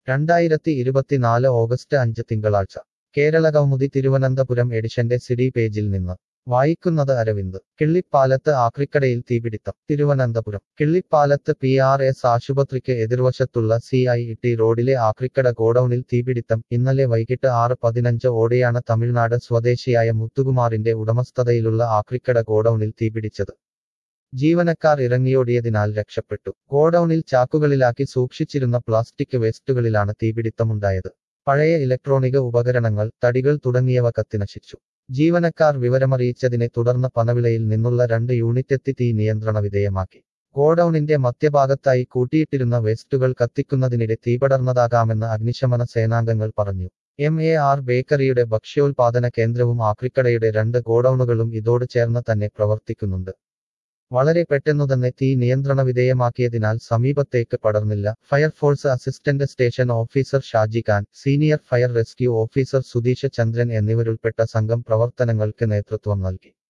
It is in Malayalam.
2024 ഓഗസ്റ്റ് 5 തിങ്കളാഴ്ച കേരളകൗമുദി തിരുവനന്തപുരം എഡിഷന്റെ സിഡി പേജിൽ നിന്ന് വായിക്കുന്നത് അരവിന്ദ്. കിള്ളിപ്പാലത്ത് ആക്രിക്കടയിൽ തീപിടിത്തം. തിരുവനന്തപുരം കിള്ളിപ്പാലത്ത് PRS ആശുപത്രിക്ക് എതിർവശത്തുള്ള CIT റോഡിലെ ആക്രിക്കട ഗോഡൌണിൽ തീപിടിത്തം. ഇന്നലെ വൈകിട്ട് 6:15 ഓടെയാണ് തമിഴ്നാട് സ്വദേശിയായ മുത്തുകുമാറിന്റെ ഉടമസ്ഥതയിലുള്ള ആക്രിക്കട ഗോഡൌണിൽ തീപിടിച്ചത്. ജീവനക്കാർ ഇറങ്ങിയോടിയതിനാൽ രക്ഷപ്പെട്ടു. ഗോഡൌണിൽ ചാക്കുകളിലാക്കി സൂക്ഷിച്ചിരുന്ന പ്ലാസ്റ്റിക് വേസ്റ്റുകളിലാണ് തീപിടിത്തമുണ്ടായത്. പഴയ ഇലക്ട്രോണിക ഉപകരണങ്ങൾ, തടികൾ തുടങ്ങിയവ കത്തിനശിച്ചു. ജീവനക്കാർ വിവരമറിയിച്ചതിനെ തുടർന്ന് പനവിളയിൽ നിന്നുള്ള 2 യൂണിറ്റെത്തി തീ നിയന്ത്രണ വിധേയമാക്കി. ഗോഡൌണിന്റെ മധ്യഭാഗത്തായി കൂട്ടിയിട്ടിരുന്ന വേസ്റ്റുകൾ കത്തിക്കുന്നതിനിടെ തീപടർന്നതാകാമെന്ന് അഗ്നിശമന സേനാംഗങ്ങൾ പറഞ്ഞു. MAR ബേക്കറിയുടെ ഭക്ഷ്യോൽപാദന കേന്ദ്രവും ആക്രിക്കടയുടെ 2 ഗോഡൌണുകളും ഇതോട് ചേർന്ന് തന്നെ പ്രവർത്തിക്കുന്നുണ്ട്. വളരെ പെട്ടെന്നുതന്നെ തീ നിയന്ത്രണ വിധേയമാക്കിയതിനാൽ സമീപത്തേക്ക് പടർന്നില്ല. Fire force assistant station officer Shaji Khan, senior fire rescue officer Sudheesh Chandran എന്നിവരുൾപ്പെട്ട സംഘം പ്രവർത്തനങ്ങൾക്ക് നേതൃത്വം നൽകി.